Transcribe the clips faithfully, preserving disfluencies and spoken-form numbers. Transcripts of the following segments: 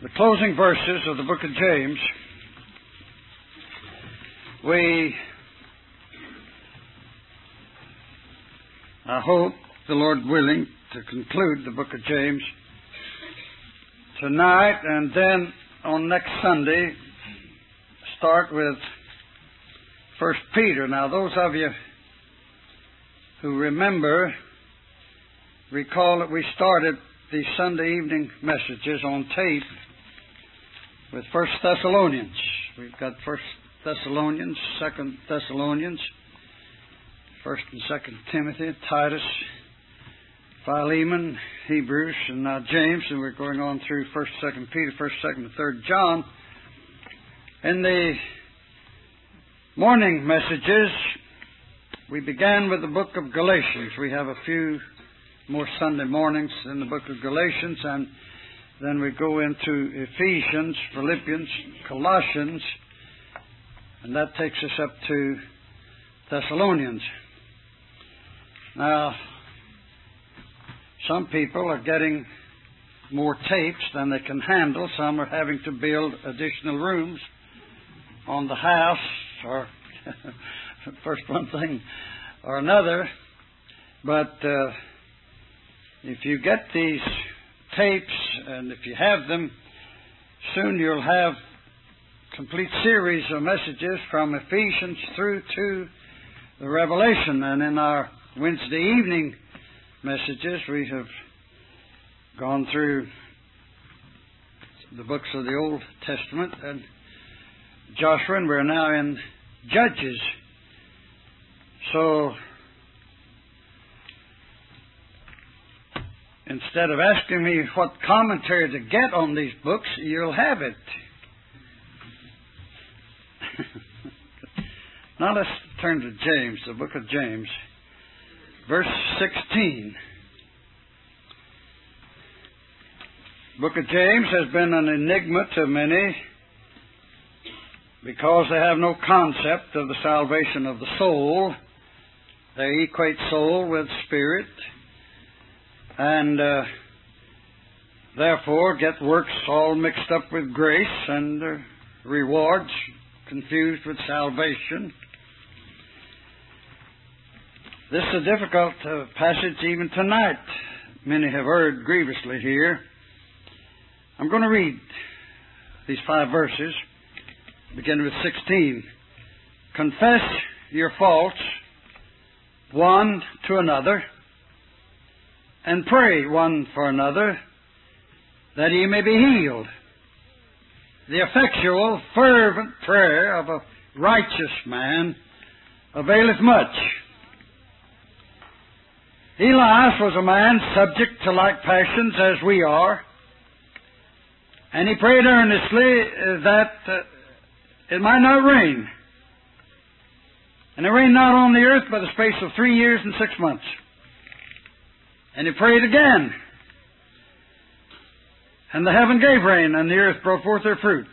the closing verses of the book of James, we, I hope, the Lord willing, to conclude the book of James tonight, and then on next Sunday start with First Peter. Now, those of you who remember, recall that we started these Sunday evening messages on tape with First Thessalonians. We've got First Thessalonians, Second Thessalonians, First and Second Timothy, Titus, Philemon, Hebrews, and now James, and we're going on through First, Second Peter, First, Second, and Third John. In the morning messages, we began with the book of Galatians. We have a few more Sunday mornings in the book of Galatians, and then we go into Ephesians, Philippians, Colossians, and that takes us up to Thessalonians. Now, some people are getting more tapes than they can handle. Some are having to build additional rooms on the house, or first one thing or another. But uh, if you get these tapes, and if you have them, soon you'll have a complete series of messages from Ephesians through to the Revelation. And in our Wednesday evening messages, we have gone through the books of the Old Testament and Joshua, and we're now in Judges. So, instead of asking me what commentary to get on these books, you'll have it. Now let's turn to James, the book of James, verse sixteen. The book of James has been an enigma to many because they have no concept of the salvation of the soul. They equate soul with spirit, and uh, therefore get works all mixed up with grace, and uh, rewards confused with salvation. This is a difficult uh, passage even tonight. Many have erred grievously here. I'm going to read these five verses, beginning with sixteen. Confess your faults one to another, and pray one for another, that ye may be healed. The effectual, fervent prayer of a righteous man availeth much. Elias was a man subject to like passions as we are, and he prayed earnestly that uh, it might not rain. And it rained not on the earth by the space of three years and six months. And he prayed again, and the heaven gave rain, and the earth brought forth her fruit.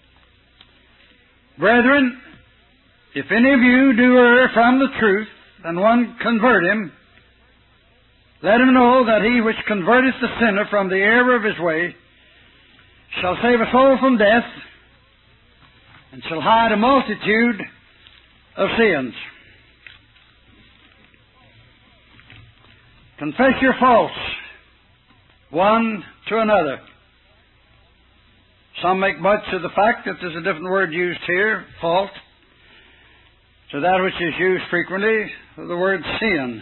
Brethren, if any of you do err from the truth, and one convert him, let him know that he which converteth the sinner from the error of his way shall save a soul from death, and shall hide a multitude of sins. Confess your faults one to another. Some make much of the fact that there's a different word used here, fault, to that which is used frequently, the word sin.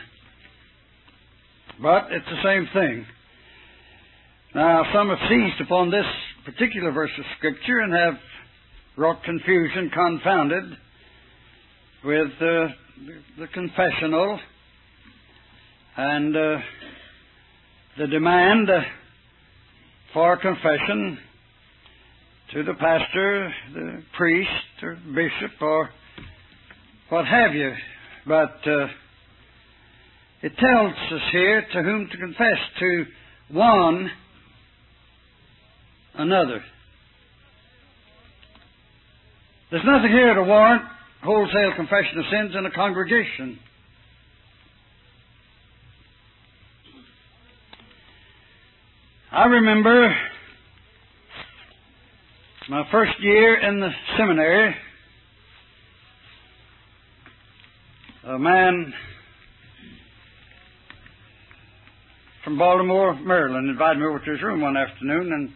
But it's the same thing. Now, some have seized upon this particular verse of Scripture and have wrought confusion, confounded with uh, the confessional and uh, the demand uh, for confession to the pastor, the priest, or bishop, or what have you. But uh, it tells us here to whom to confess, to one another. There's nothing here to warrant wholesale confession of sins in a congregation. I remember My first year in the seminary, a man from Baltimore, Maryland, invited me over to his room one afternoon, and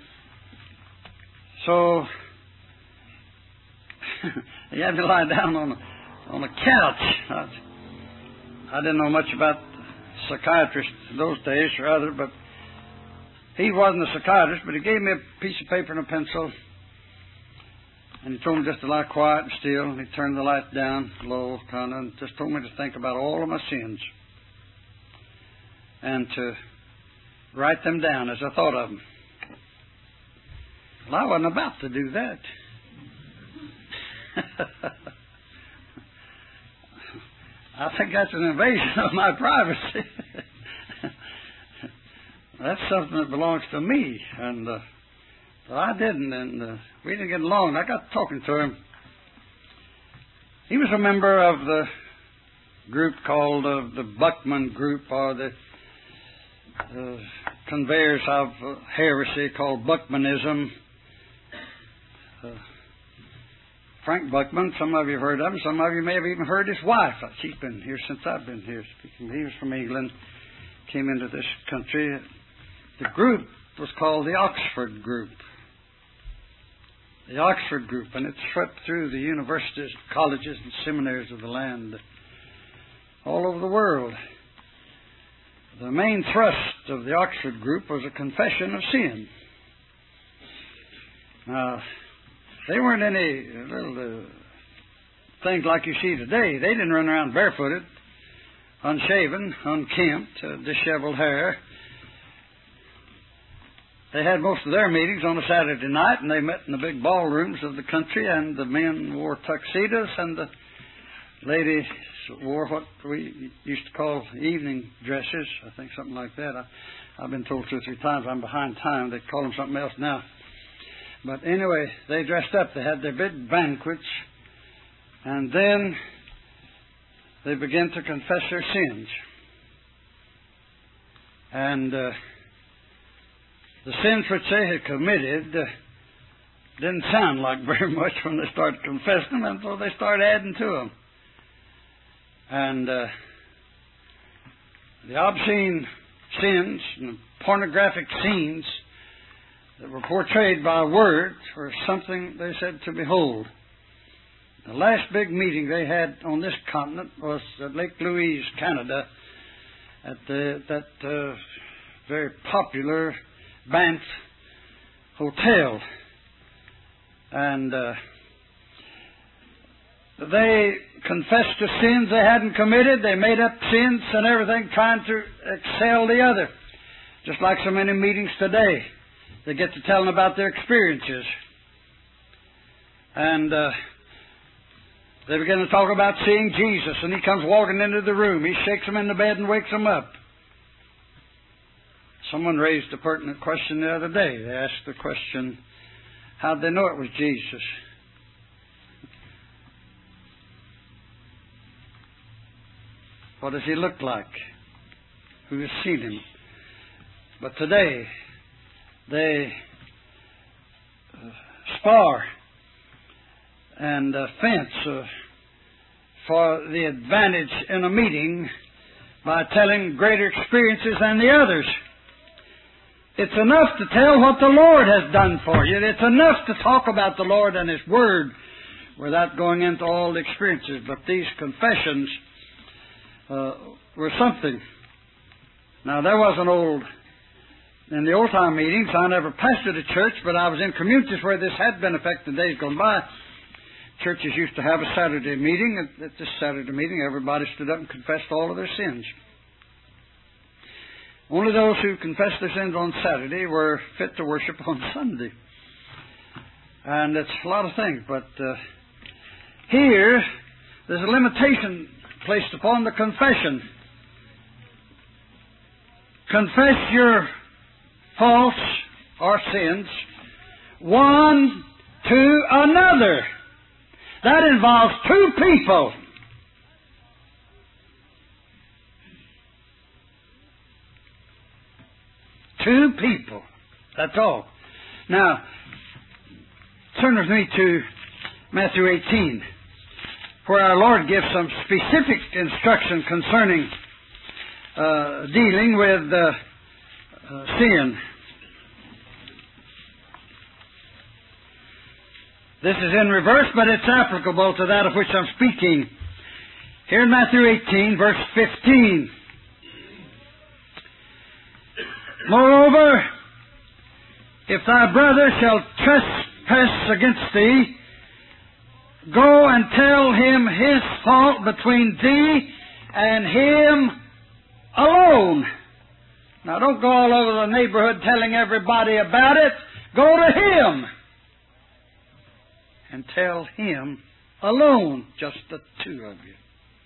so he had me lie down on a, on a couch. I, I didn't know much about psychiatrists those days, rather, but he wasn't a psychiatrist, but he gave me a piece of paper and a pencil, and he told me just to lie quiet and still, and he turned the light down low, kind of, and just told me to think about all of my sins and to write them down as I thought of them. Well, I wasn't about to do that. I think that's an invasion of my privacy. That's something that belongs to me, and uh, so I didn't, and uh, we didn't get along. I got talking to him. He was a member of the group called uh, the Buckman Group, or the uh, conveyors of uh, heresy called Buckmanism. Uh, Frank Buckman, some of you have heard of him. Some of you may have even heard his wife. She's been here since I've been here speaking. He was from England, came into this country. The group was called the Oxford Group. The Oxford Group, and it swept through the universities, colleges, and seminaries of the land all over the world. The main thrust of the Oxford Group was a confession of sin. Now, they weren't any little uh, things like you see today. They didn't run around barefooted, unshaven, unkempt, uh, disheveled hair. They had most of their meetings on a Saturday night, and they met in the big ballrooms of the country, and the men wore tuxedos, and the ladies wore what we used to call evening dresses, I think something like that. I, I've been told two or three times I'm behind time. They call them something else now. But anyway, they dressed up. They had their big banquets, and then they began to confess their sins. And uh, the sins which they had committed uh, didn't sound like very much when they started confessing them, and so they started adding to them. And uh, the obscene sins and the pornographic scenes that were portrayed by words were something they said to behold. The last big meeting they had on this continent was at Lake Louise, Canada, at the, that uh, very popular Banff Hotel. And uh, they confessed to sins they hadn't committed. They made up sins and everything, trying to excel the other. Just like so many meetings today. They get to telling about their experiences. And uh, they begin to talk about seeing Jesus, and He comes walking into the room. He shakes them in the bed and wakes them up. Someone raised a pertinent question the other day. They asked the question, how did they know it was Jesus? What does He look like? Who has seen Him? But today, they uh, spar and uh, fence uh, for the advantage in a meeting by telling greater experiences than the others. It's enough to tell what the Lord has done for you. It's enough to talk about the Lord and His Word without going into all the experiences. But these confessions uh, were something. Now, there was an old... In the old-time meetings, I never pastored a church, but I was in communities where this had been effective days gone by. Churches used to have a Saturday meeting. At this Saturday meeting, everybody stood up and confessed all of their sins. Only those who confessed their sins on Saturday were fit to worship on Sunday. And it's a lot of things, but uh, here, there's a limitation placed upon the confession. Confess your faults or sins one to another. That involves two people. Two people. That's all. Now, Turn with me to Matthew eighteen, where our Lord gives some specific instruction concerning uh, dealing with uh, uh, sin. This is in reverse, but it's applicable to that of which I'm speaking. Here in Matthew eighteen, verse fifteen. Moreover, if thy brother shall trespass against thee, go and tell him his fault between thee and him alone. Now don't go all over the neighborhood telling everybody about it. Go to him and tell him alone, just the two of you.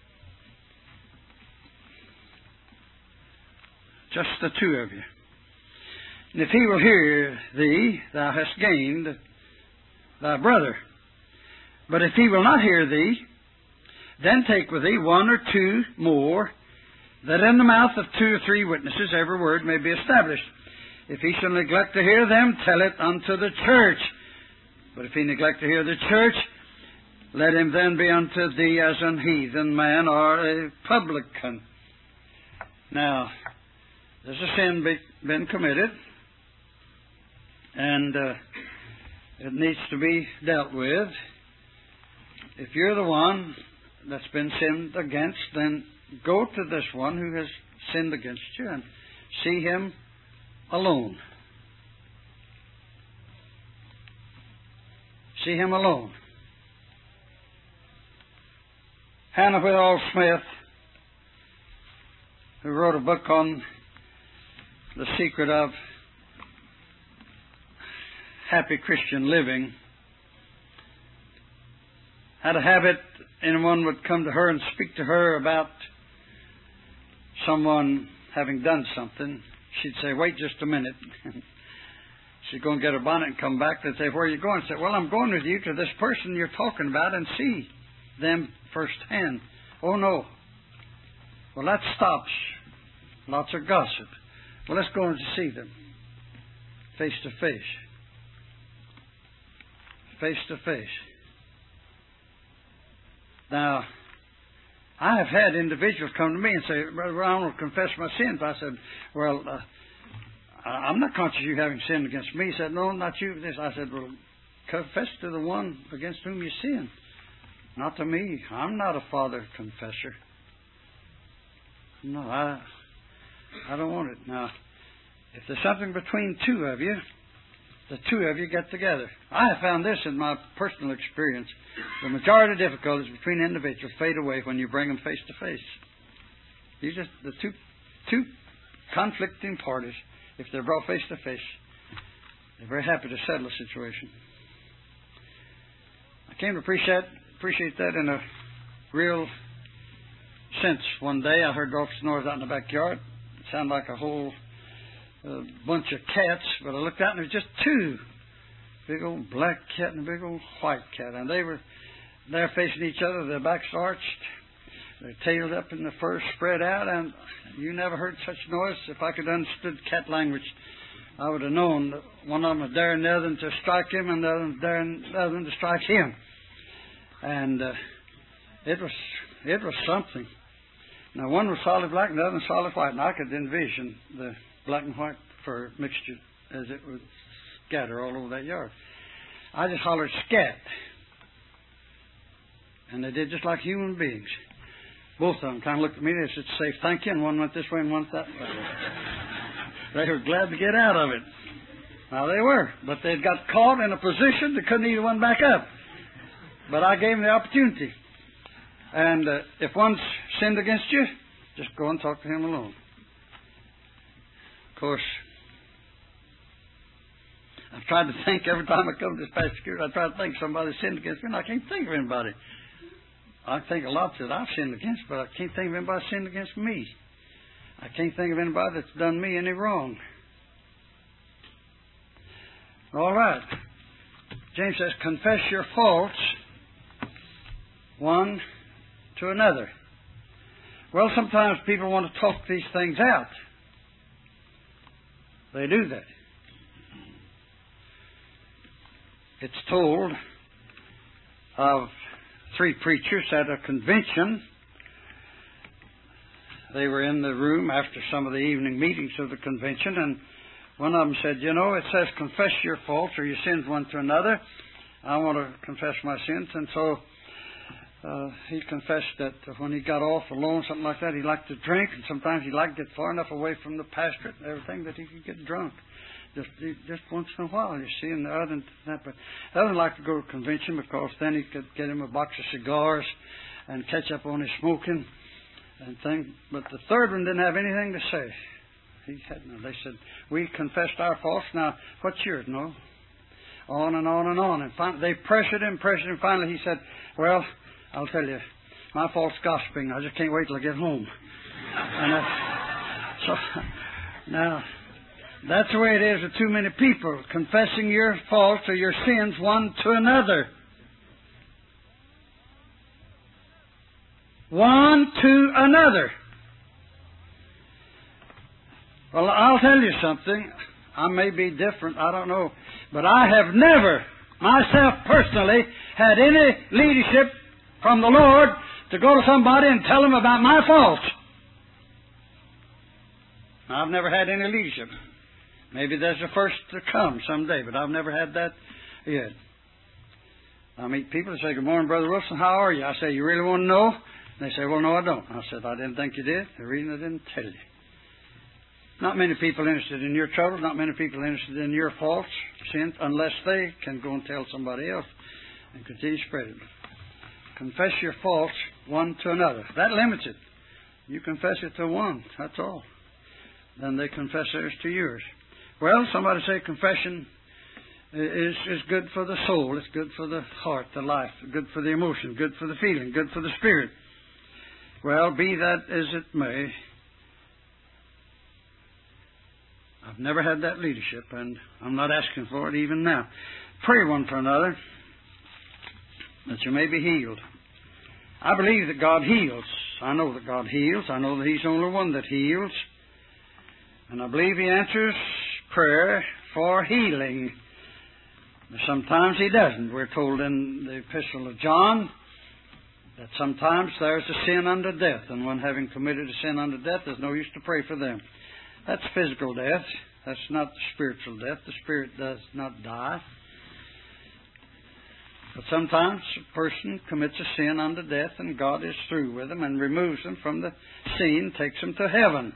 Just the two of you. And if he will hear thee, thou hast gained thy brother. But if he will not hear thee, then take with thee one or two more, that in the mouth of two or three witnesses every word may be established. If he shall neglect to hear them, tell it unto the church. But if he neglect to hear the church, let him then be unto thee as an heathen man or a publican. Now, there's a sin be, been committed, and uh, it needs to be dealt with. If you're the one that's been sinned against, then go to this one who has sinned against you and see him alone. See him alone. Hannah Whitall Smith, who wrote a book on the secret of happy Christian living, had a habit, anyone would come to her and speak to her about someone having done something. She'd say, wait just a minute. She'd go and get her bonnet and come back. They'd say, where are you going? She'd say, well, I'm going with you to this person you're talking about and see them firsthand. Oh, no. Well, that stops lots of gossip. Well, let's go and see them face to face. Face to face. Now, I have had individuals come to me and say, Brother Brown, I want to confess my sins. I said, well, uh, I'm not conscious of you having sinned against me. He said, no, not you. This. I said, well, confess to the one against whom you sin, not to me. I'm not a father confessor. No, I, I don't want it. Now, if there's something between two of you, the two of you get together. I have found this in my personal experience. The majority of difficulties between individuals fade away when you bring them face to face. These are the two, two conflicting parties. If they're brought face to face, they're very happy to settle a situation. I came to appreciate, appreciate that in a real sense. One day I heard dolphins snores out in the backyard. It sounded like a whole uh, bunch of cats, but I looked out and there was just two. Big old black cat and a big old white cat. And they were there facing each other, their backs arched, their tails up and the fur spread out, and you never heard such noise. If I could have understood cat language, I would have known that one of them was daring the other to strike him and the other was daring the other to strike him. And uh, it was it was something. Now, one was solid black and the other was solid white, and I could envision the black and white fur mixture as it would scatter all over that yard. I just hollered, scat. And they did just like human beings. Both of them kind of looked at me, they said, say thank you, and one went this way and one went that way. They were glad to get out of it. Now, they were, but they'd got caught in a position they couldn't either one back up. But I gave them the opportunity. And uh, if one's sinned against you, just go and talk to him alone. Of course, I've tried to think every time I come to this past security, I try to think somebody sinned against me, and I can't think of anybody. I think a lot that I've sinned against, but I can't think of anybody sinned against me. I can't think of anybody that's done me any wrong. All right. James says, confess your faults one to another. Well, sometimes people want to talk these things out. They do that. it's told of three preachers at a convention. They were in the room after some of the evening meetings of the convention, and one of them said, you know, it says confess your faults or your sins one to another. I want to confess my sins. And so uh, he confessed that when he got off alone, something like that, he liked to drink, and sometimes he liked to get far enough away from the pastorate and everything that he could get drunk. Just just once in a while, you see, and other than that. But he doesn't like to go to a convention because then he could get him a box of cigars and catch up on his smoking and things. But the third one didn't have anything to say. He had no. They said, we confessed our faults. Now, what's yours? No. On and on and on. And finally, they pressured him, pressured him. Finally, he said, well, I'll tell you, my fault's gossiping. I just can't wait till I get home. And uh, so, now, that's the way it is with too many people, confessing your faults or your sins one to another. One to another. Well, I'll tell you something. I may be different, I don't know. But I have never, myself personally, had any leadership from the Lord to go to somebody and tell them about my faults. I've never had any leadership. Maybe there's the first to come someday, but I've never had that yet. I meet people and say, good morning, Brother Wilson, how are you? I say, you really want to know? And they say, well, no, I don't. I said, I didn't think you did. The reason I didn't tell you. Not many people interested in your troubles, not many people interested in your faults, sins, unless they can go and tell somebody else and continue spreading it. Confess your faults one to another. That limits it. You confess it to one, that's all. Then they confess theirs to yours. Well, somebody say confession is, is good for the soul. It's good for the heart, the life, good for the emotion, good for the feeling, good for the spirit. Well, be that as it may, I've never had that leadership, and I'm not asking for it even now. Pray one for another that you may be healed. I believe that God heals. I know that God heals. I know that He's the only one that heals. And I believe He answers prayer for healing. Sometimes He doesn't. We're told in the Epistle of John that sometimes there's a sin unto death, and one having committed a sin unto death, there's no use to pray for them. That's physical death. That's not spiritual death. The spirit does not die. But sometimes a person commits a sin unto death, and God is through with them and removes them from the scene, takes them to heaven.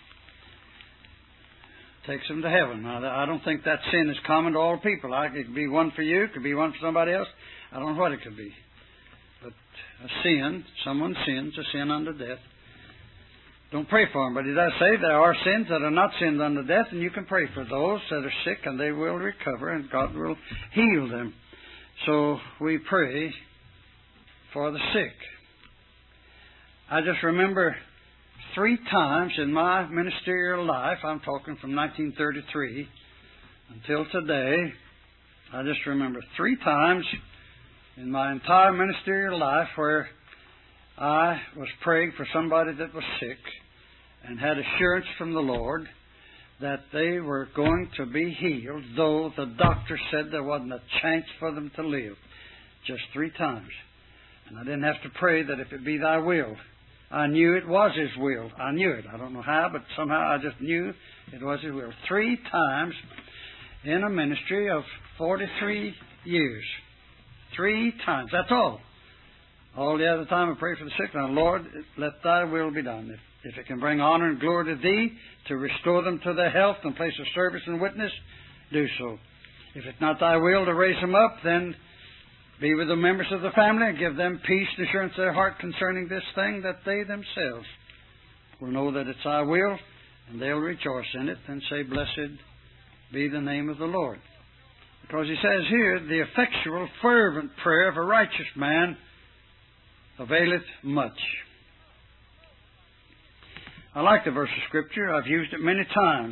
Takes them to heaven. Now, I don't think that sin is common to all people. It could be one for you, it could be one for somebody else. I don't know what it could be. But a sin, someone sins, a sin unto death. Don't pray for them. But He does say there are sins that are not sins unto death, and you can pray for those that are sick, and they will recover, and God will heal them. So we pray for the sick. I just remember three times in my ministerial life, I'm talking from nineteen thirty-three until today, I just remember three times in my entire ministerial life where I was praying for somebody that was sick and had assurance from the Lord that they were going to be healed, though the doctor said there wasn't a chance for them to live. Just three times. And I didn't have to pray that if it be Thy will. I knew it was His will. I knew it. I don't know how, but somehow I just knew it was His will. Three times in a ministry of forty-three years. Three times. That's all. All the other time I pray for the sick. Now, Lord, let Thy will be done. If, if it can bring honor and glory to Thee to restore them to their health and place of service and witness, do so. If it's not Thy will to raise them up, then be with the members of the family and give them peace and assurance in their heart concerning this thing, that they themselves will know that it's Thy will, and they'll rejoice in it and say, blessed be the name of the Lord. Because He says here, the effectual, fervent prayer of a righteous man availeth much. I like the verse of Scripture. I've used it many times.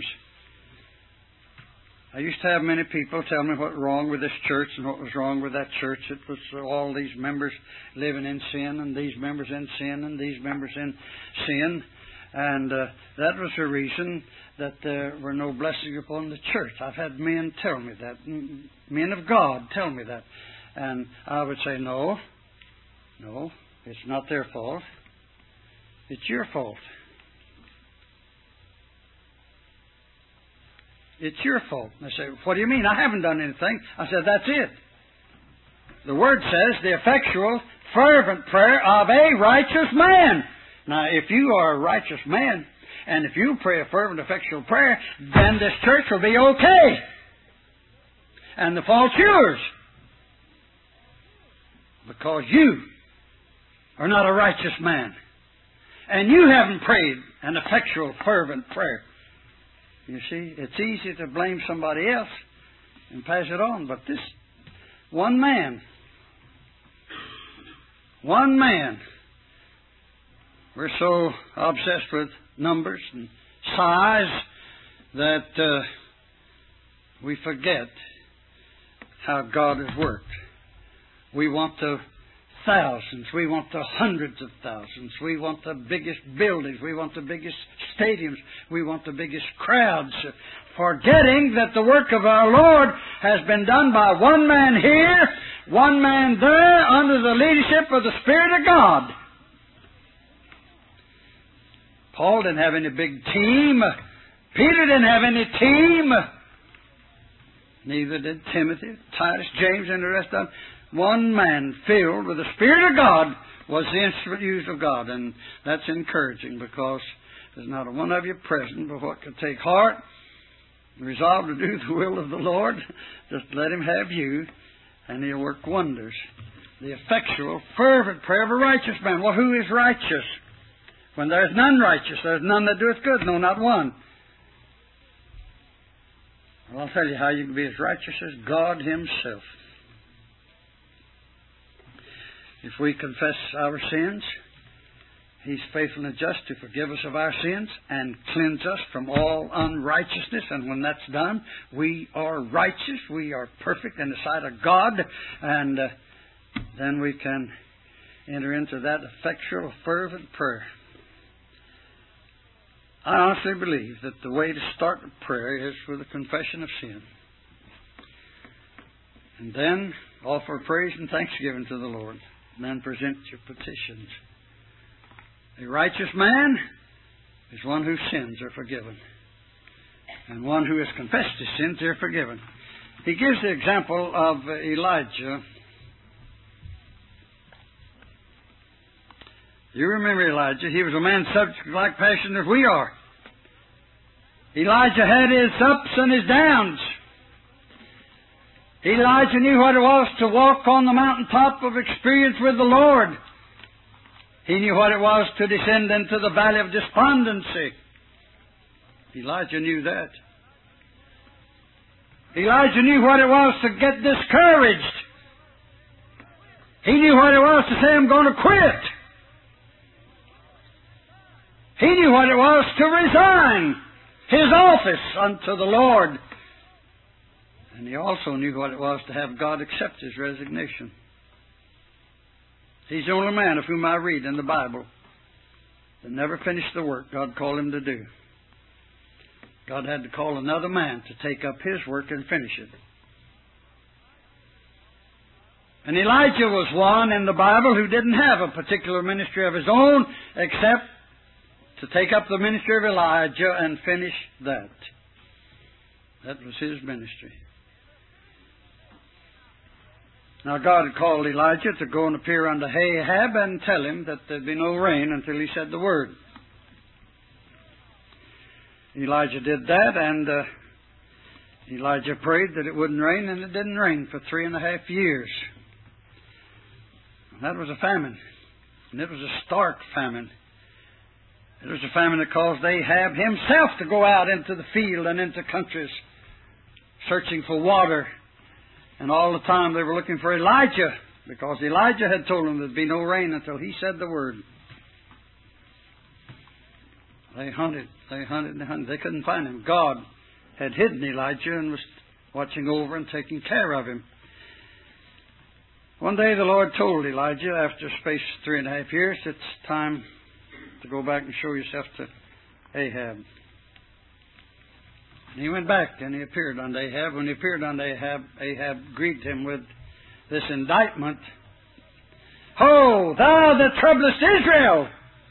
I used to have many people tell me what was wrong with this church and what was wrong with that church. It was all these members living in sin, and these members in sin, and these members in sin. And uh, that was the reason that there were no blessings upon the church. I've had men tell me that, men of God tell me that. And I would say, no, no, it's not their fault. It's your fault. It's your fault. They say, what do you mean? I haven't done anything. I said, that's it. The Word says, the effectual, fervent prayer of a righteous man. Now, if you are a righteous man, and if you pray a fervent, effectual prayer, then this church will be okay. And the fault's yours. Because you are not a righteous man. And you haven't prayed an effectual, fervent prayer. You see, it's easy to blame somebody else and pass it on. But this one man, one man, we're so obsessed with numbers and size that uh, we forget how God has worked. We want the thousands. We want the hundreds of thousands. We want the biggest buildings. We want the biggest stadiums. We want the biggest crowds. Forgetting that the work of our Lord has been done by one man here, one man there, under the leadership of the Spirit of God. Paul didn't have any big team. Peter didn't have any team. Neither did Timothy, Titus, James, and the rest of them. One man filled with the Spirit of God was the instrument used of God. And that's encouraging, because there's not a one of you present but what could take heart, resolve to do the will of the Lord. Just let Him have you, and He'll work wonders. The effectual, fervent prayer of a righteous man. Well, who is righteous? When there is none righteous, there is none that doeth good, no, not one. Well, I'll tell you how you can be as righteous as God Himself. If we confess our sins, He's faithful and just to forgive us of our sins and cleanse us from all unrighteousness. And when that's done, we are righteous. We are perfect in the sight of God. And uh, then we can enter into that effectual, fervent prayer. I honestly believe that the way to start a prayer is with a confession of sin. And then offer praise and thanksgiving to the Lord. And then present your petitions. A righteous man is one whose sins are forgiven. And one who has confessed his sins are forgiven. He gives the example of Elijah. You remember Elijah. He was a man subject to like passion as we are. Elijah had his ups and his downs. Elijah knew what it was to walk on the mountaintop of experience with the Lord. He knew what it was to descend into the valley of despondency. Elijah knew that. Elijah knew what it was to get discouraged. He knew what it was to say, I'm going to quit. He knew what it was to resign his office unto the Lord. And he also knew what it was to have God accept his resignation. He's the only man of whom I read in the Bible that never finished the work God called him to do. God had to call another man to take up his work and finish it. And Elijah was one in the Bible who didn't have a particular ministry of his own except to take up the ministry of Elijah and finish that. That was his ministry. Now God had called Elijah to go and appear unto Ahab and tell him that there'd be no rain until he said the word. Elijah did that, and uh, Elijah prayed that it wouldn't rain, and it didn't rain for three and a half years. That was a famine, and it was a stark famine. It was a famine that caused Ahab himself to go out into the field and into countries searching for water. And all the time they were looking for Elijah, because Elijah had told them there'd be no rain until he said the word. They hunted, they hunted, and they hunted. They couldn't find him. God had hidden Elijah and was watching over and taking care of him. One day the Lord told Elijah, after a space of three and a half years, it's time to go back and show yourself to Ahab. And he went back and he appeared unto Ahab. When he appeared unto Ahab, Ahab greeted him with this indictment. Ho, thou that troublest Israel!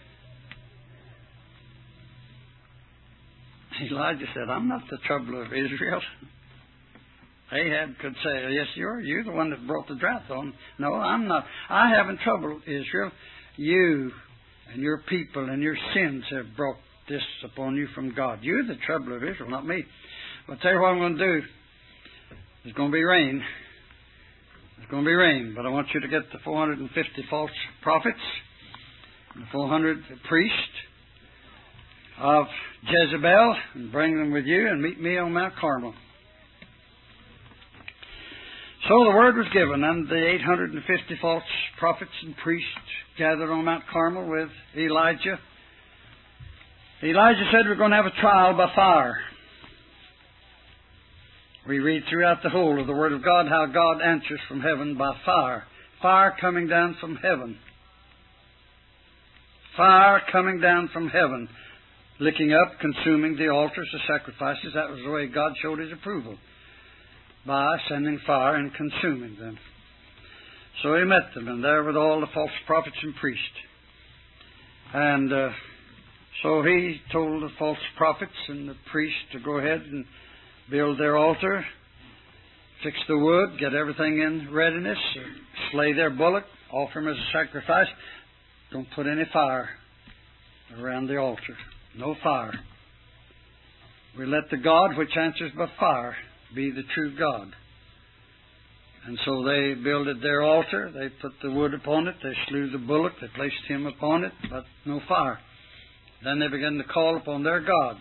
Elijah said, I'm not the troubler of Israel. Ahab could say, yes, you are. You're the one that brought the drought on. No, I'm not. I haven't troubled Israel. You and your people and your sins have brought this upon you from God. You're the troubler of Israel, not me. But I'll tell you what I'm going to do. There's going to be rain. There's going to be rain. But I want you to get the four hundred fifty false prophets and the four hundred priests of Jezebel and bring them with you and meet me on Mount Carmel. So the word was given, and the eight hundred fifty false prophets and priests gathered on Mount Carmel with Elijah. Elijah said, we're going to have a trial by fire. We read throughout the whole of the Word of God how God answers from heaven by fire. Fire coming down from heaven. Fire coming down from heaven. Licking up, consuming the altars, the sacrifices. That was the way God showed His approval. By sending fire and consuming them. So He met them, and there were all the false prophets and priests. And uh, so He told the false prophets and the priests to go ahead and build their altar, fix the wood, get everything in readiness, slay their bullock, offer him as a sacrifice. Don't put any fire around the altar. No fire. We let the God which answers by fire be the true God. And so they builded their altar. They put the wood upon it. They slew the bullock. They placed him upon it, but no fire. Then they began to call upon their God.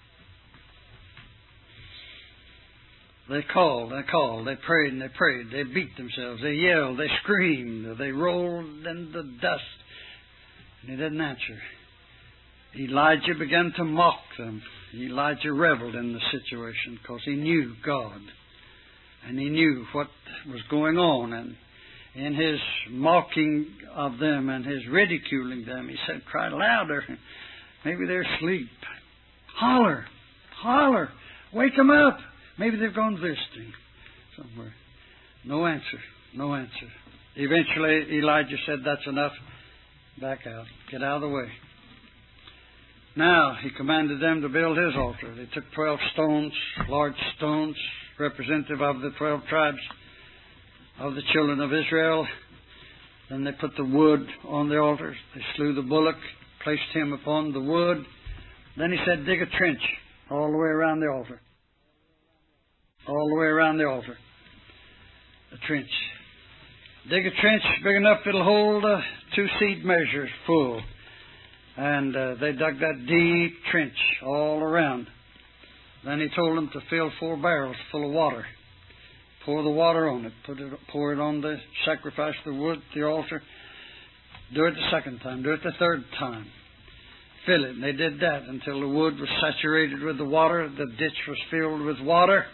They called, they called, they prayed and they prayed. They beat themselves. They yelled, they screamed. They rolled in the dust. And He didn't answer. Elijah began to mock them. Elijah reveled in the situation because he knew God. And he knew what was going on. And in his mocking of them and his ridiculing them, he said, cry louder. Maybe they're asleep. Holler. Holler. Wake them up. Maybe they've gone visiting somewhere. No answer. No answer. Eventually, Elijah said, that's enough. Back out. Get out of the way. Now, he commanded them to build his altar. They took twelve stones, large stones, representative of the twelve tribes of the children of Israel. Then they put the wood on the altar. They slew the bullock, placed him upon the wood. Then he said, dig a trench all the way around the altar. All the way around the altar. A trench. Dig a trench big enough it'll hold uh, two seed measures full. And uh, they dug that deep trench all around. Then he told them to fill four barrels full of water. Pour the water on it. Put it, pour it on the sacrifice, the wood, the altar. Do it the second time. Do it the third time. Fill it. And they did that until the wood was saturated with the water. The ditch was filled with water.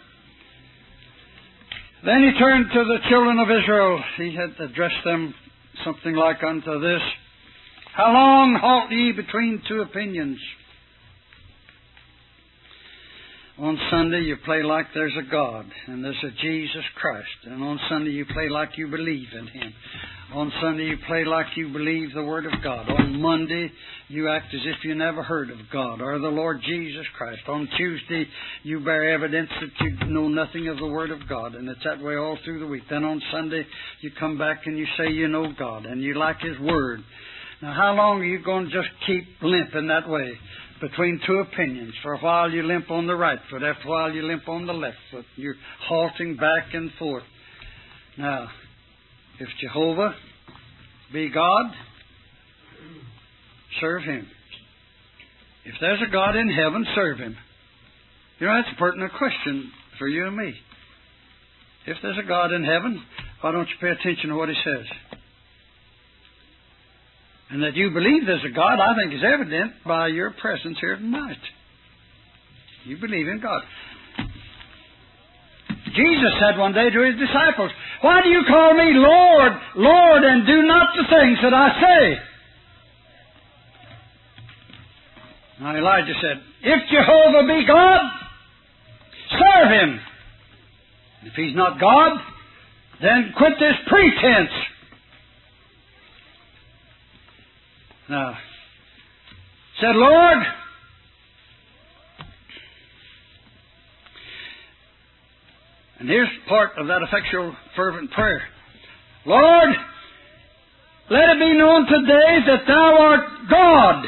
Then he turned to the children of Israel. He had addressed them something like unto this. How long halt ye between two opinions? On Sunday you play like there's a God and there's a Jesus Christ. And on Sunday you play like you believe in Him. On Sunday you play like you believe the Word of God. On Monday you act as if you never heard of God or the Lord Jesus Christ. On Tuesday you bear evidence that you know nothing of the Word of God. And it's that way all through the week. Then on Sunday you come back and you say you know God and you like His Word. Now how long are you going to just keep limping that way? Between two opinions. For a while you limp on the right foot. After a while you limp on the left foot. You're halting back and forth. Now, if Jehovah be God, serve Him. If there's a God in heaven, serve Him. You know, that's a pertinent question for you and me. If there's a God in heaven, why don't you pay attention to what He says? And that you believe there's a God, I think, is evident by your presence here tonight. You believe in God. Jesus said one day to His disciples, why do you call me Lord, Lord, and do not the things that I say? Now Elijah said, if Jehovah be God, serve Him. If He's not God, then quit this pretense. Now, said, Lord, and here's part of that effectual, fervent prayer. Lord, let it be known today that Thou art God.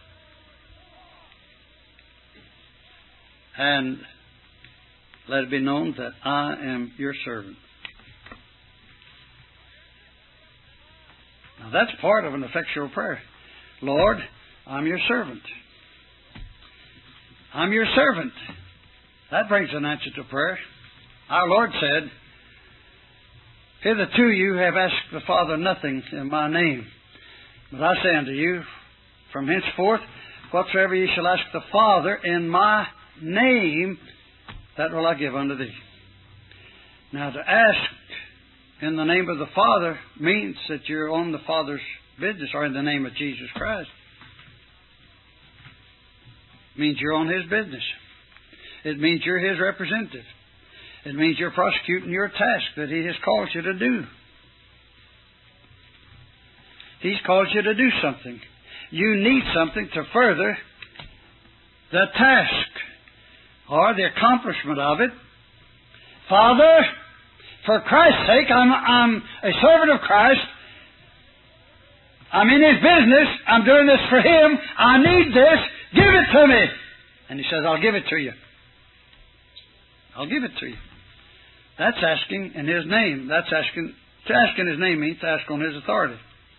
And let it be known that I am Your servant. Now that's part of an effectual prayer. Lord, I'm Your servant. I'm Your servant. That brings an answer to prayer. Our Lord said, hitherto you have asked the Father nothing in my name. But I say unto you, from henceforth, whatsoever ye shall ask the Father in my name, that will I give unto thee. Now to ask in the name of the Father means that you're on the Father's business, or in the name of Jesus Christ. It means you're on His business. It means you're His representative. It means you're prosecuting your task that He has called you to do. He's called you to do something. You need something to further the task or the accomplishment of it. Father, for Christ's sake, I'm, I'm a servant of Christ. I'm in His business. I'm doing this for Him. I need this. Give it to me. And He says, I'll give it to you. I'll give it to you. That's asking in His name. That's asking. To ask in His name means to ask on His authority.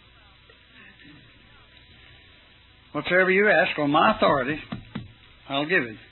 Whatsoever you ask on my authority, I'll give it.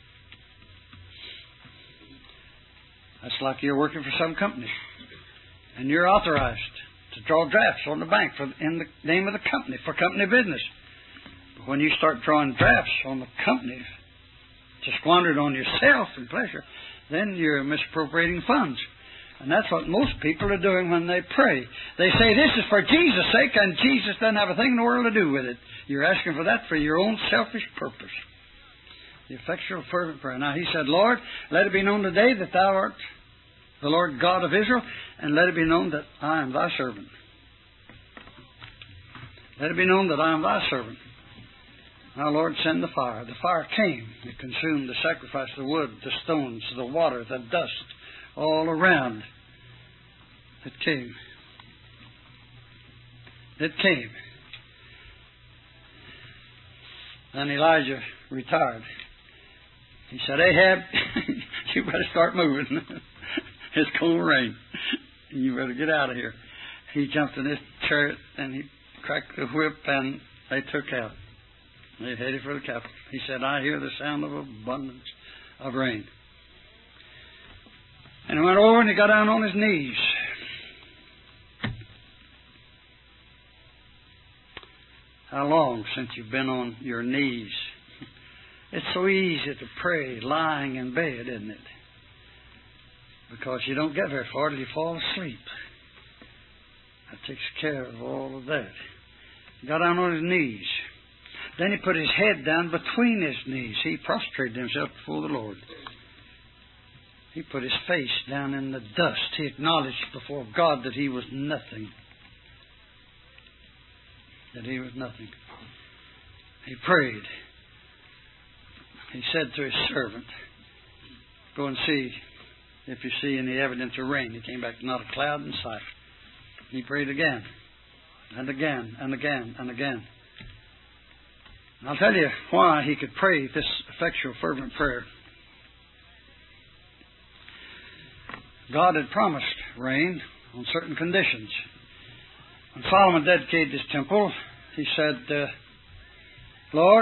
That's like you're working for some company, and you're authorized to draw drafts on the bank for, in the name of the company, for company business. But when you start drawing drafts on the company to squander it on yourself and pleasure, then you're misappropriating funds. And that's what most people are doing when they pray. They say, this is for Jesus' sake, and Jesus doesn't have a thing in the world to do with it. You're asking for that for your own selfish purpose. The effectual, fervent prayer. Now, He said, Lord, let it be known today that Thou art the Lord God of Israel, and let it be known that I am Thy servant. Let it be known that I am Thy servant. Now, Lord, send the fire. The fire came. It consumed the sacrifice, the wood, the stones, the water, the dust, all around. It came. It came. Then Elijah retired. He said, Ahab, you better start moving. It's cold rain. You better get out of here. He jumped in his chariot and he cracked the whip and they took out. They headed for the capital. He said, I hear the sound of abundance of rain. And he went over and he got down on his knees. How long since you've been on your knees? It's so easy to pray lying in bed, isn't it? Because you don't get very far till you fall asleep. That takes care of all of that. He got down on his knees. Then he put his head down between his knees. He prostrated himself before the Lord. He put his face down in the dust. He acknowledged before God that he was nothing. That he was nothing. He prayed. He said to his servant, go and see if you see any evidence of rain. He came back, not a cloud in sight. He prayed again, and again, and again, and again. And I'll tell you why he could pray this effectual, fervent prayer. God had promised rain on certain conditions. When Solomon dedicated his temple, he said, uh, Lord,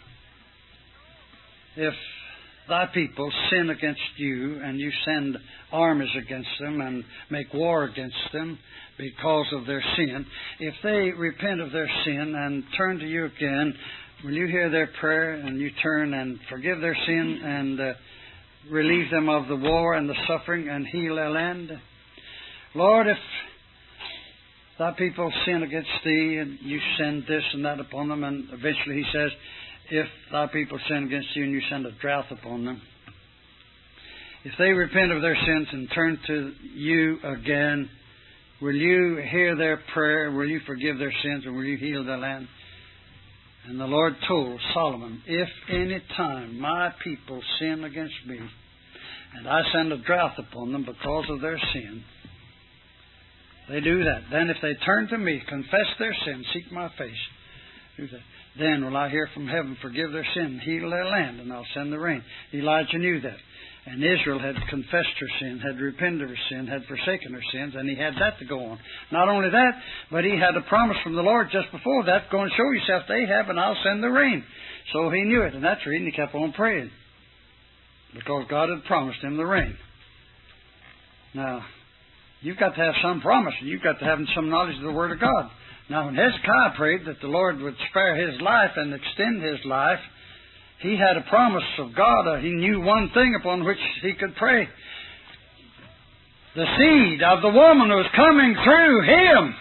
if Thy people sin against You and You send armies against them and make war against them because of their sin, if they repent of their sin and turn to You again, will You hear their prayer and You turn and forgive their sin and uh, relieve them of the war and the suffering and heal their land? Lord, if Thy people sin against Thee and You send this and that upon them, and eventually he says, if Thy people sin against You and You send a drought upon them. if they repent of their sins and turn to you again, will you hear their prayer? Will you forgive their sins? And will you heal their land? And the Lord told Solomon, if any time my people sin against me, and I send a drought upon them because of their sin, they do that. Then if they turn to me, confess their sin, seek my face, do that. Then will I hear from heaven, forgive their sin, heal their land, and I'll send the rain. Elijah knew that. And Israel had confessed her sin, had repented of her sin, had forsaken her sins, and he had that to go on. Not only that, but he had a promise from the Lord just before that, go and show yourself to Ahab, and I'll send the rain. So he knew it, and that's the reason he kept on praying. Because God had promised him the rain. Now, you've got to have some promise, and you've got to have some knowledge of the Word of God. Now, when Hezekiah prayed that the Lord would spare his life and extend his life, he had a promise of God. Uh, he knew one thing upon which he could pray. The seed of the woman was coming through him.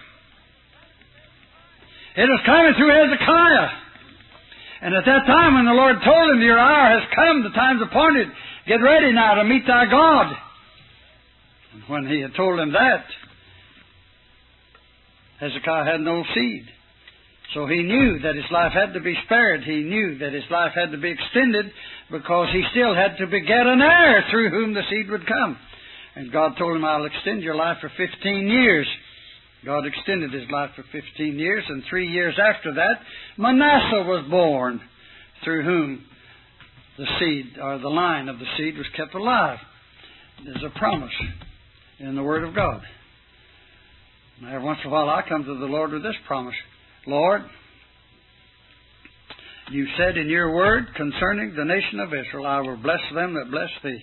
It was coming through Hezekiah. And at that time when the Lord told him, your hour has come, the time's appointed, get ready now to meet thy God. And when he had told him that, Hezekiah had no seed. So he knew that his life had to be spared. He knew that his life had to be extended because he still had to beget an heir through whom the seed would come. And God told him, I'll extend your life for fifteen years. God extended his life for fifteen years, and three years after that, Manasseh was born, through whom the seed, or the line of the seed, was kept alive. There's a promise in the Word of God. And every once in a while I come to the Lord with this promise. Lord, you said in your word concerning the nation of Israel, I will bless them that bless thee.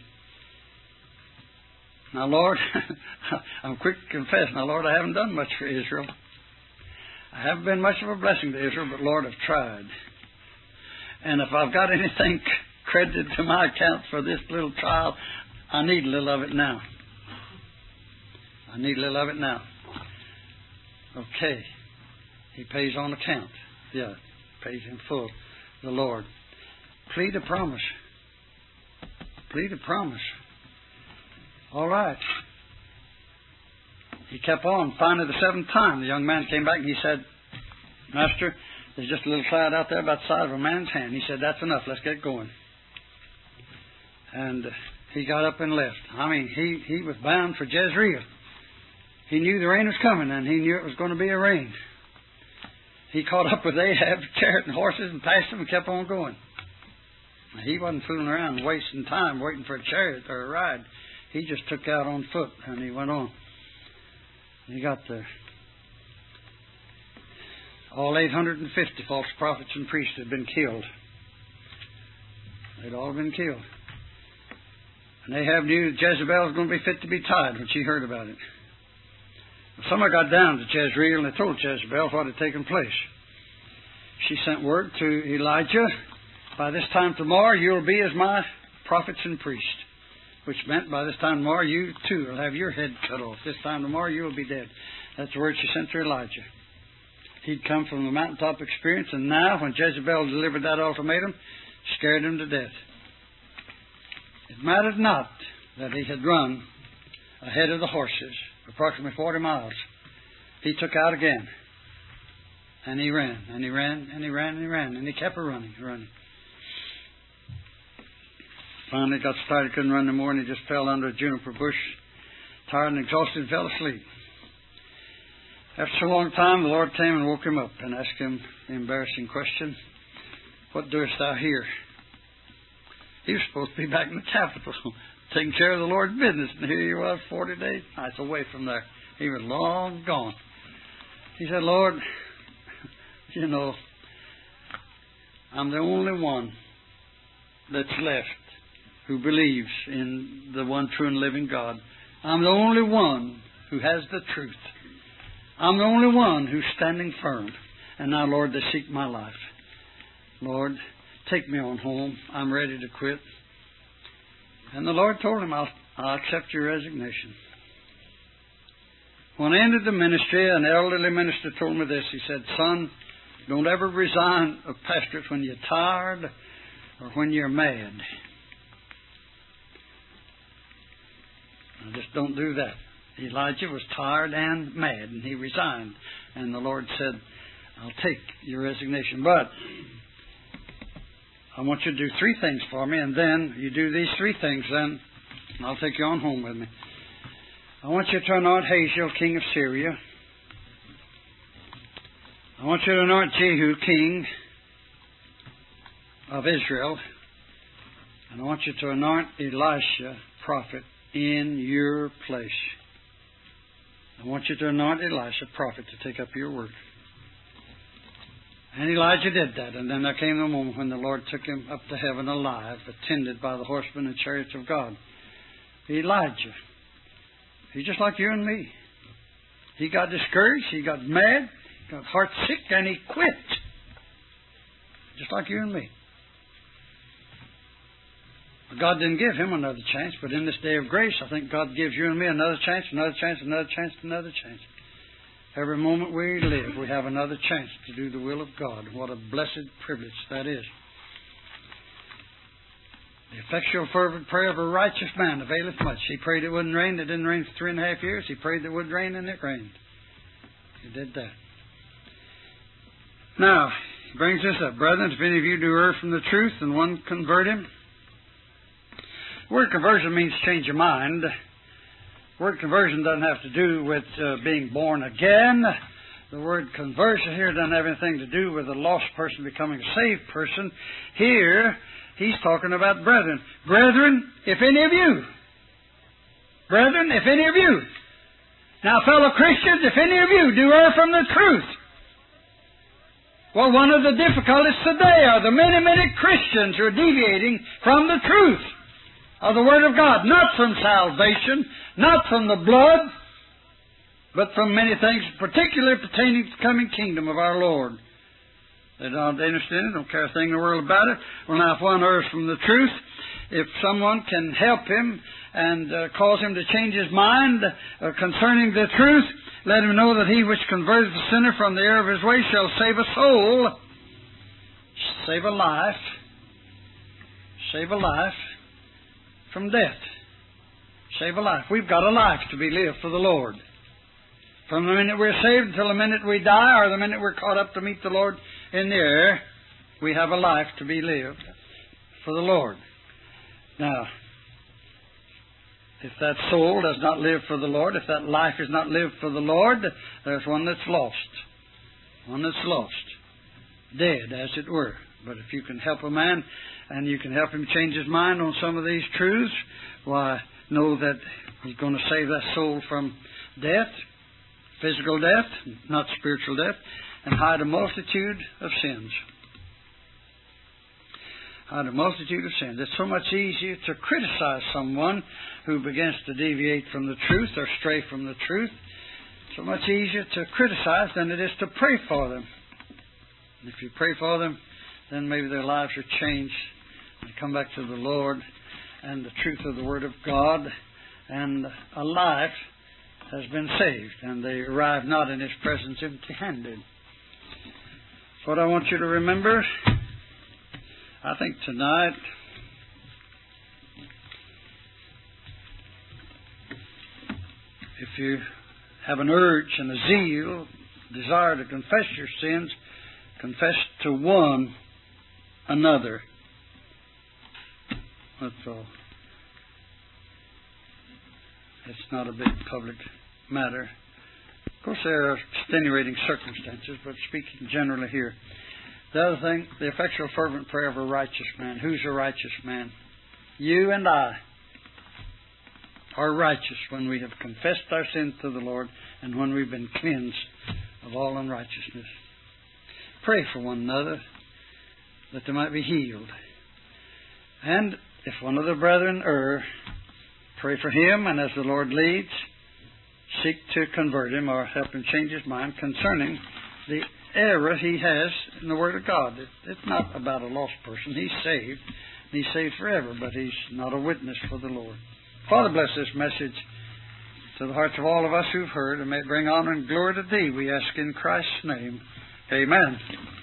Now, Lord, I'm quick to confess, now, Lord, I haven't done much for Israel. I haven't been much of a blessing to Israel, but, Lord, I've tried. And if I've got anything credited to my account for this little trial, I need a little of it now. I need a little of it now. Okay. He pays on account. Yeah, pays in full. The Lord. Plead a promise. Plead a promise. All right. He kept on. Finally, the seventh time, the young man came back and he said, Master, there's just a little cloud out there about the size of a man's hand. He said, that's enough. Let's get going. And he got up and left. I mean, he, he was bound for Jezreel. He knew the rain was coming, and he knew it was going to be a rain. He caught up with Ahab, chariot and horses, and passed them and kept on going. He wasn't fooling around, wasting time, waiting for a chariot or a ride. He just took out on foot, and he went on. He got there. All eight hundred fifty false prophets and priests had been killed. They'd all been killed. And Ahab knew that Jezebel was going to be fit to be tied when she heard about it. Somebody got down to Jezreel and they told Jezebel what had taken place. She sent word to Elijah, by this time tomorrow you'll be as my prophets and priests. Which meant by this time tomorrow you too will have your head cut off. This time tomorrow you will be dead. That's the word she sent to Elijah. He'd come from the mountaintop experience, and now when Jezebel delivered that ultimatum, scared him to death. It mattered not that he had run ahead of the horses, approximately forty miles. He took out again. And he ran, and he ran, and he ran, and he ran, and he kept running, running. Finally got started, couldn't run no more, and he just fell under a juniper bush, tired and exhausted, and fell asleep. After a long time, the Lord came and woke him up and asked him the embarrassing question, what doest thou here? He was supposed to be back in the capital, taking care of the Lord's business, and here he was, forty days, nights away from there. He was long gone. He said, Lord, you know, I'm the only one that's left who believes in the one true and living God. I'm the only one who has the truth. I'm the only one who's standing firm. And now, Lord, they seek my life. Lord, take me on home. I'm ready to quit. And the Lord told him, I'll, I'll accept your resignation. When I ended the ministry, an elderly minister told me this. He said, son, don't ever resign a pastorate when you're tired or when you're mad. Now, just don't do that. Elijah was tired and mad, and he resigned. And the Lord said, I'll take your resignation, but I want you to do three things for me, and then you do these three things, then I'll take you on home with me. I want you to anoint Hazael, king of Syria. I want you to anoint Jehu, king of Israel. And I want you to anoint Elisha, prophet, in your place. I want you to anoint Elisha, prophet, to take up your work. And Elijah did that. And then there came the moment when the Lord took him up to heaven alive, attended by the horsemen and chariots of God. Elijah, he's just like you and me. He got discouraged, he got mad, got heart sick, and he quit. Just like you and me. God didn't give him another chance, but in this day of grace, I think God gives you and me another chance, another chance, another chance, another chance. Every moment we live, we have another chance to do the will of God. What a blessed privilege that is. The effectual fervent prayer of a righteous man availeth much. He prayed it wouldn't rain. It didn't rain for three and a half years. He prayed it would rain, and it rained. He did that. Now, he brings this up. Brethren, if any of you do err from the truth and one convert him. The word conversion means change your mind. The word conversion doesn't have to do with uh, being born again. The word conversion here doesn't have anything to do with a lost person becoming a saved person. Here, he's talking about brethren. Brethren, if any of you. Brethren, if any of you. Now, fellow Christians, if any of you do err from the truth. Well, one of the difficulties today are the many, many Christians who are deviating from the truth of the Word of God. Not from salvation, not from the blood, but from many things, particularly pertaining to the coming kingdom of our Lord. They don't understand it, don't care a thing in the world about it. Well, now, if one errs from the truth, if someone can help him and uh, cause him to change his mind uh, concerning the truth, let him know that he which converts the sinner from the error of his way shall save a soul, save a life, save a life from death. Save a life. We've got a life to be lived for the Lord. From the minute we're saved until the minute we die, or the minute we're caught up to meet the Lord in the air, we have a life to be lived for the Lord. Now, if that soul does not live for the Lord, if that life is not lived for the Lord, there's one that's lost. One that's lost. Dead, as it were. But if you can help a man and you can help him change his mind on some of these truths, why, know that he's going to save that soul from death, physical death, not spiritual death, and hide a multitude of sins. Hide a multitude of sins. It's so much easier to criticize someone who begins to deviate from the truth or stray from the truth. So much easier to criticize than it is to pray for them. If you pray for them, then maybe their lives are changed. They come back to the Lord and the truth of the Word of God, and a life has been saved, and they arrive not in His presence empty-handed. What I want you to remember, I think tonight, if you have an urge and a zeal, desire to confess your sins, confess to one another. That's all. It's not a big public matter. Of course, there are extenuating circumstances, but speaking generally here. The other thing, the effectual fervent prayer of a righteous man. Who's a righteous man? You and I are righteous when we have confessed our sins to the Lord and when we've been cleansed of all unrighteousness. Pray for one another that they might be healed. And if one of the brethren err, pray for him, and as the Lord leads, seek to convert him or help him change his mind concerning the error he has in the Word of God. It, it's not about a lost person. He's saved. He's saved forever, but he's not a witness for the Lord. Father, bless this message to the hearts of all of us who've heard, and may it bring honor and glory to Thee. We ask in Christ's name. Amen.